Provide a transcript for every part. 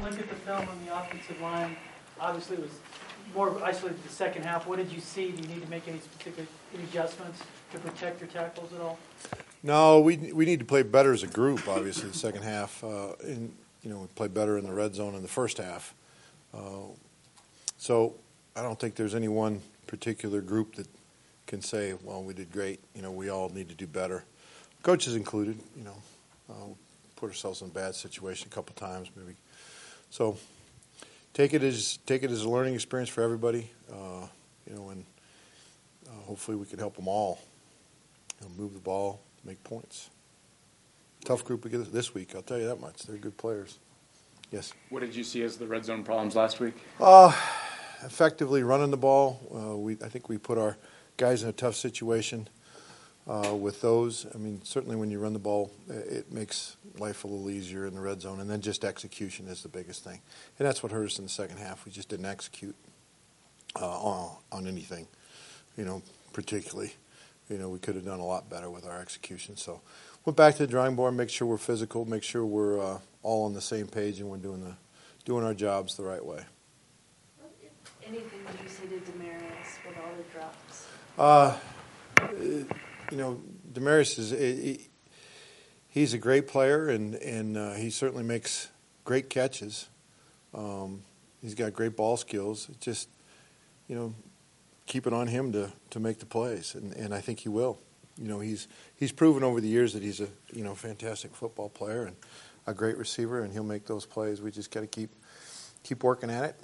and look at the film on the offensive line, obviously it was more isolated the second half. What did you see? Do you need to make any adjustments to protect your tackles at all? No, we need to play better as a group. Obviously, the second half, we played better in the red zone in the first half. So I don't think there's any one particular group that can say, "Well, we did great." We all need to do better, coaches included. Put ourselves in a bad situation a couple times, maybe. So take it as a learning experience for everybody. And hopefully we can help them all. Move the ball, make points. Tough group this week, I'll tell you that much. They're good players. Yes. What did you see as the red zone problems last week? Effectively running the ball. I think we put our guys in a tough situation with those. I mean, certainly when you run the ball, it makes life a little easier in the red zone. And then just execution is the biggest thing. And that's what hurt us in the second half. We just didn't execute on anything, particularly. We could have done a lot better with our execution. So went back to the drawing board, make sure we're physical, make sure we're all on the same page and we're doing our jobs the right way. Anything did you say to Demarius with all the drops? Demarius he's a great player and he certainly makes great catches. He's got great ball skills. It's just, keep it on him to make the plays, and I think he will. He's proven over the years that he's a fantastic football player and a great receiver, and he'll make those plays. We just got to keep working at it,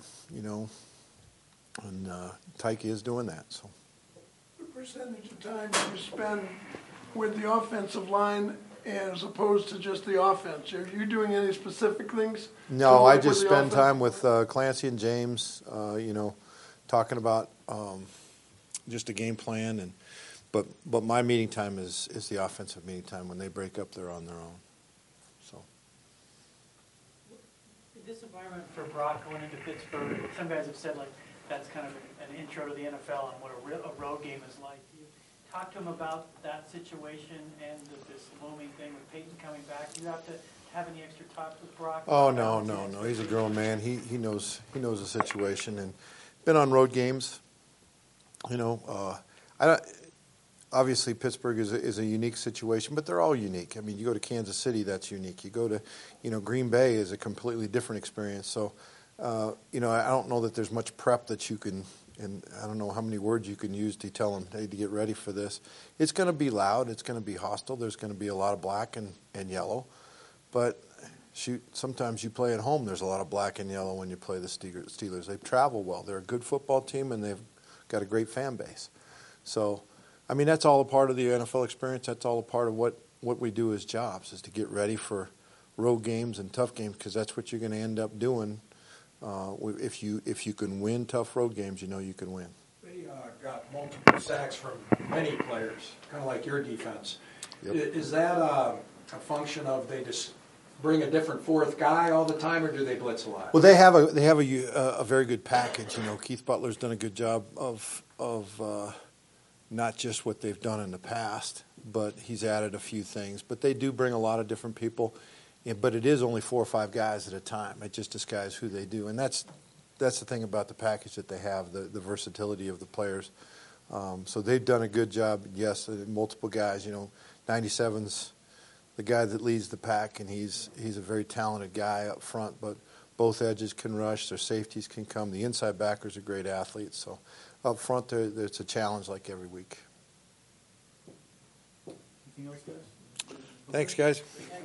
and Tyke is doing that. So, what percentage of time do you spend with the offensive line as opposed to just the offense? Are you doing any specific things? No, I just spend time with Clancy and James, talking about just a game plan, but my meeting time is the offensive meeting time. When they break up, they're on their own. So, this environment for Brock going into Pittsburgh, some guys have said that's kind of an intro to the NFL and what a road game is like. Do you talk to him about that situation and this looming thing with Peyton coming back? Do you have to have any extra talks with Brock? Oh no. He's a grown man. He knows the situation and been on road games. Obviously Pittsburgh is a unique situation, but they're all unique. I mean, you go to Kansas City, that's unique. You go to, Green Bay is a completely different experience. So, I don't know that there's much prep that you can, and I don't know how many words you can use to tell them, hey, to get ready for this. It's going to be loud. It's going to be hostile. There's going to be a lot of black and yellow. But sometimes you play at home, there's a lot of black and yellow when you play the Steelers. They travel well. They're a good football team, and they've got a great fan base. So, I mean, that's all a part of the NFL experience. That's all a part of what we do as jobs, is to get ready for road games and tough games, because that's what you're going to end up doing. If you can win tough road games, you can win. They got multiple sacks from many players, kind of like your defense. Yep. Is that a function of they just bring a different fourth guy all the time, or do they blitz a lot? Well, they have a very good package. Keith Butler's done a good job of not just what they've done in the past, but he's added a few things. But they do bring a lot of different people. But it is only 4 or 5 guys at a time. It just disguises who they do, and that's the thing about the package that they have, the versatility of the players. So they've done a good job. Yes, multiple guys. 97's the guy that leads the pack, and he's a very talented guy up front. But both edges can rush. Their safeties can come. The inside backers are great athletes. So up front, it's a challenge like every week. Anything else, guys? Thanks, guys.